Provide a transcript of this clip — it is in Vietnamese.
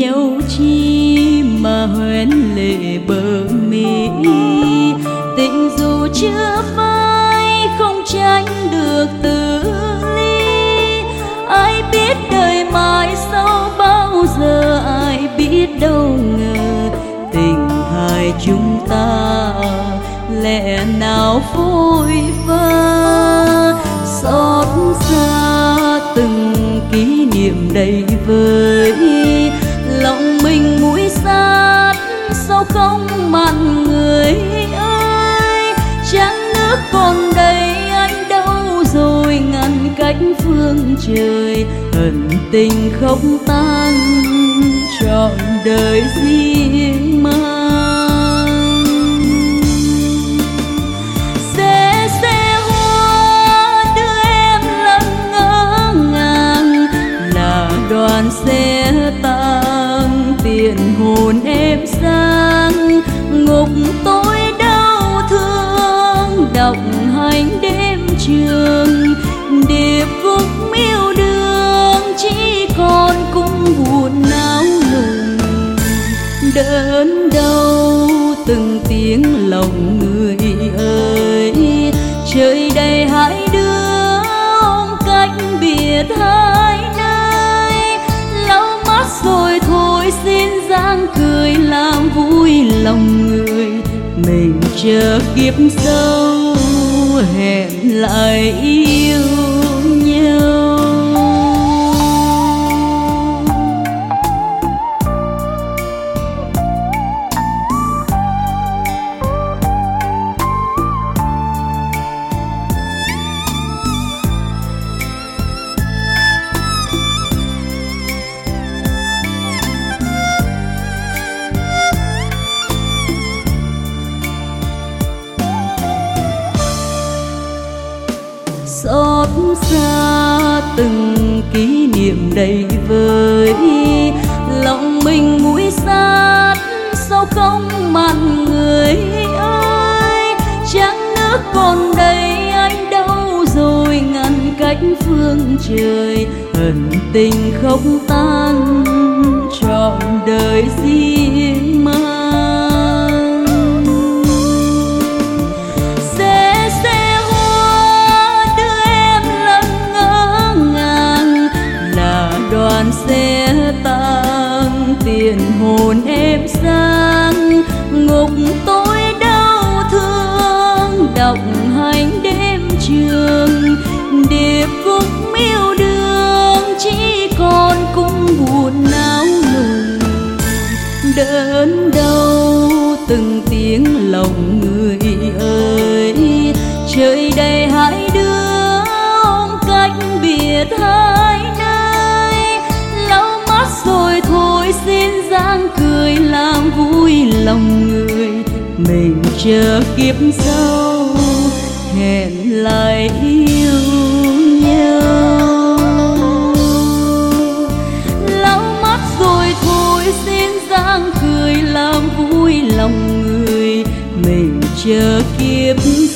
nhau chi mà hoen lệ bờ mi. Tình dù chưa phai không tránh được từ ly. Ai biết đời mai sau bao giờ, ai biết đâu ngờ tình hai chúng ta lẽ nào phôi pha. Xót xa từng kỷ niệm đầy vơi, lòng mình mũi sát sao không mặn người ơi. Trăng nước còn đây anh đâu rồi, ngăn cách phương trời ẩn tình không tan trọn đời riêng mang. Xe hoa đưa em lần ngỡ ngàng, là đoàn xe tang tiền hồn em sang. Ngục tôi đau thương đọc hành đêm trường, điệp khúc miêu đường chỉ còn cung buồn náo nùng. Đớn đau từng tiếng lòng người ơi, trời đầy hai đứa ôm cách biệt hai nơi. Lau mắt rồi thôi xin dáng cười làm vui lòng người, mình chờ kiếp sau hẹn lại yêu nhau. Xót xa từng kỷ niệm đầy vơi, lòng mình mũi sát sao không mặn người ơi. Trăng nước còn đây anh đâu rồi, ngăn cách phương trời ẩn tình không tan trọn đời riêng mang. Đoàn xe tang tiền hồn em sang. Ngục tôi đau thương đọc hành đêm trường, điệp khúc miêu đường chỉ còn cung buồn náo nùng. Đớn đau từng tiếng lòng người ơi, trời đầy hai đứa ôm cách biệt hai nơi. Rồi thôi xin dáng cười làm vui lòng người, mình chờ kiếp sau hẹn lại yêu nhau. Lau mắt rồi thôi xin dáng cười làm vui lòng người, mình chờ kiếp